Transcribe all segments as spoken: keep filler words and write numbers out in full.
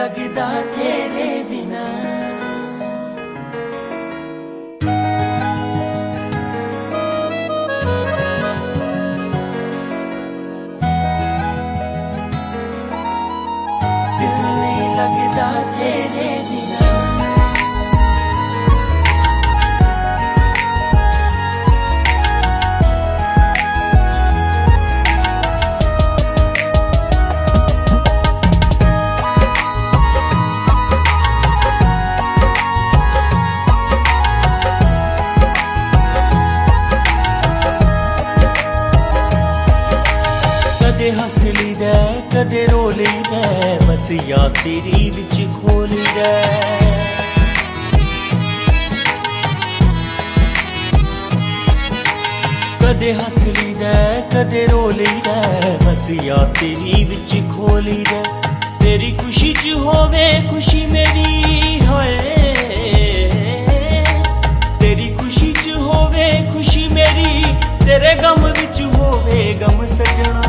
लगदा तेरे बिना। दिल नहीं लगदा तेरे बिना। कदे हस लीदा कदे रो लीदा, बस याद तेरी विच खो लीदा। कदे हस लीदा कदे रो लीदा, बस याद तेरी विच खो लीदा। तेरी खुशी च होवे खुशी मेरी होए, तेरी खुशी च होवे खुशी मेरी, तेरे गम विच होवे गम सजना।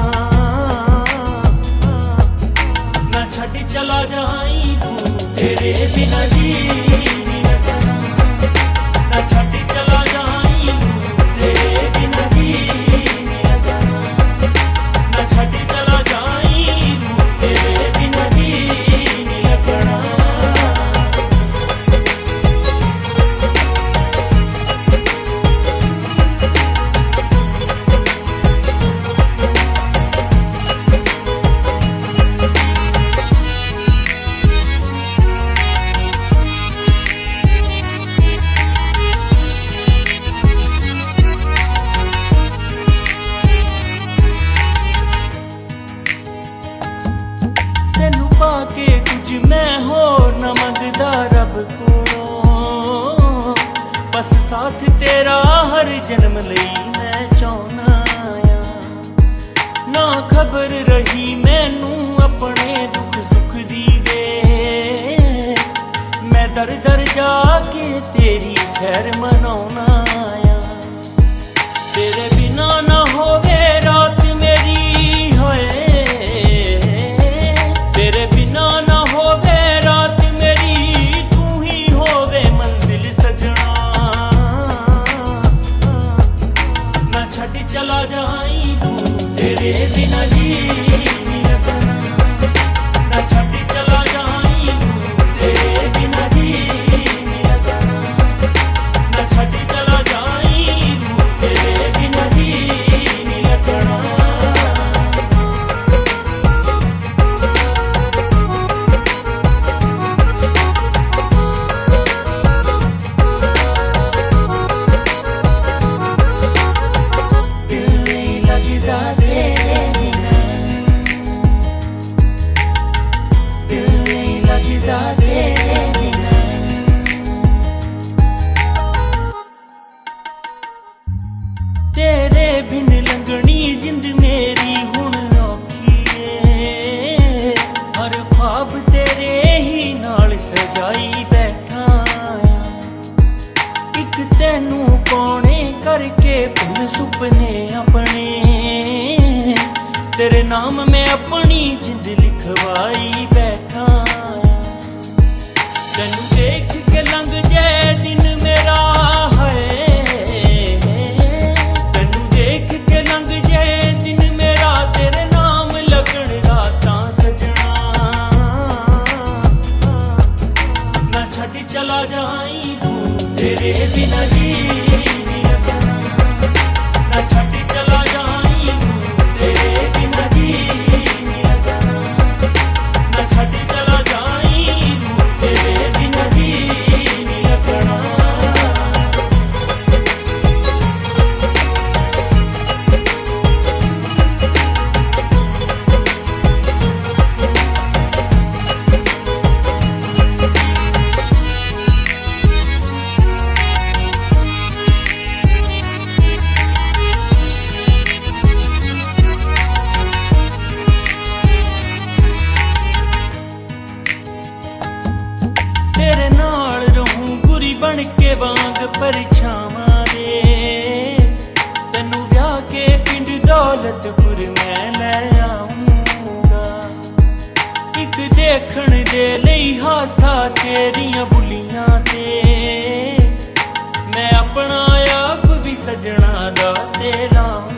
छड़ चला जाई तू तेरे बिना जी ना छड़ चला जाई तू तेरे बिना जी ना छड़ चला जाई तू तेरे बिना जी लगना। के कुछ मैं होर न मंगदा रब कोलों, बस साथ तेरा हर जन्म लई मैं चाहना आ। ना खबर रही मैनू अपने दुख सुख दी वे, मैं दर दर जाके तेरी खैर मनाउना आ। तेरे बिना ना होवे रात मेरी होए, तेरे बिना ना होवे रात मेरी, तू ही होवे मंजिल सजना। ना छड़ चला जाई तू तेरे बिना जी लगना, ना छड़ चला जाई तू तेरे बिना जी लगना, ना छड़ चला जाई तू तेरे बिना जी लगना। तेरे बिन लंघनी जिंद मेरी हुण औखी है, हर ख्वाब तेरे ही नाल सजाई बैठा। एक तैनू पाने करके भुल सुपने अपने, तेरे नाम में अपनी जिंद लिखवाई बैठा। तैनू देख के लंघ जाए दिन मेरा है, तैनू देख के लंघ जाए दिन मेरा, तेरे नाम लगन रातां सजना। ना छड़ चला जाई तू तेरे बिना जी लगना, ना छड़ चला जाई तू तेरे बिना जी लगना, ना छड़ चला जाई तू तेरे बिना जी लगना। बन के वांग परछावां दे, तैनू ब्याह के पिंड दौलतपुर मैं ले आऊंगा। एक देखण दे ले तेरिया बुलियां ते मैं अपना आप भी सजना दा ते लावां।